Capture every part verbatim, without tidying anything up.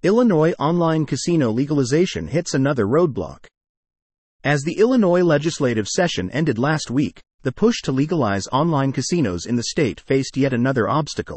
Illinois online casino legalization hits another roadblock. As the Illinois legislative session ended last week, the push to legalize online casinos in the state faced yet another obstacle.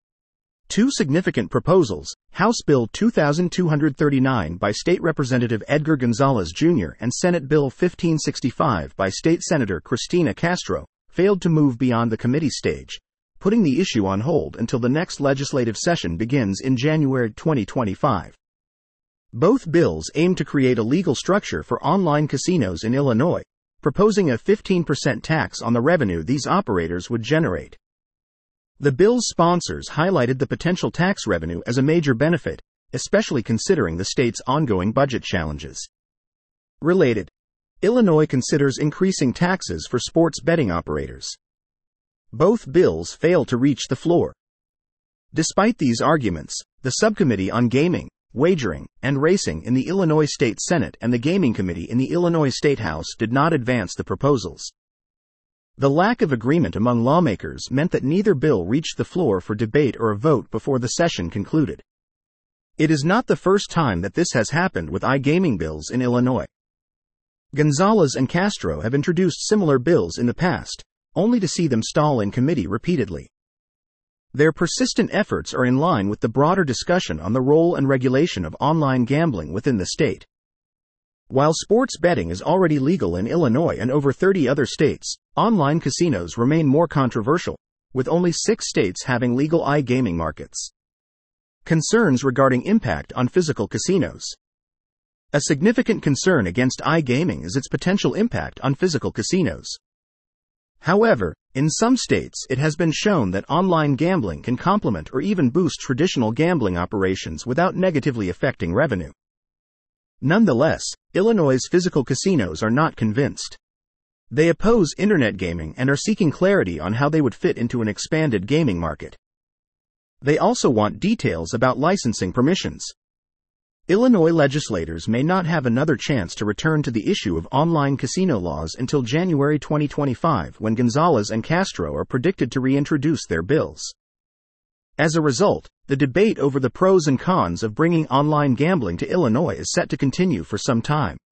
Two significant proposals, House Bill two thousand two hundred thirty-nine by State Representative Edgar Gonzalez Junior and Senate Bill fifteen sixty-five by State Senator Cristina Castro, failed to move beyond the committee stage, putting the issue on hold until the next legislative session begins in January twenty twenty-five. Both bills aim to create a legal structure for online casinos in Illinois, proposing a fifteen percent tax on the revenue these operators would generate. The bill's sponsors highlighted the potential tax revenue as a major benefit, especially considering the state's ongoing budget challenges. Related, Illinois considers increasing taxes for sports betting operators. Both bills fail to reach the floor. Despite these arguments, the Subcommittee on Gaming, Wagering, and Racing in the Illinois State Senate and the Gaming Committee in the Illinois State House did not advance the proposals. The lack of agreement among lawmakers meant that neither bill reached the floor for debate or a vote before the session concluded. It is not the first time that this has happened with iGaming bills in Illinois. Gonzalez and Castro have introduced similar bills in the past, only to see them stall in committee repeatedly. Their persistent efforts are in line with the broader discussion on the role and regulation of online gambling within the state. While sports betting is already legal in Illinois and over thirty other states, online casinos remain more controversial, with only six states having legal iGaming markets. Concerns regarding impact on physical casinos. A significant concern against iGaming is its potential impact on physical casinos. However, in some states it has been shown that online gambling can complement or even boost traditional gambling operations without negatively affecting revenue. Nonetheless, Illinois' physical casinos are not convinced. They oppose internet gaming and are seeking clarity on how they would fit into an expanded gaming market. They also want details about licensing permissions. Illinois legislators may not have another chance to return to the issue of online casino laws until January twenty twenty-five, when Gonzalez and Castro are predicted to reintroduce their bills. As a result, the debate over the pros and cons of bringing online gambling to Illinois is set to continue for some time.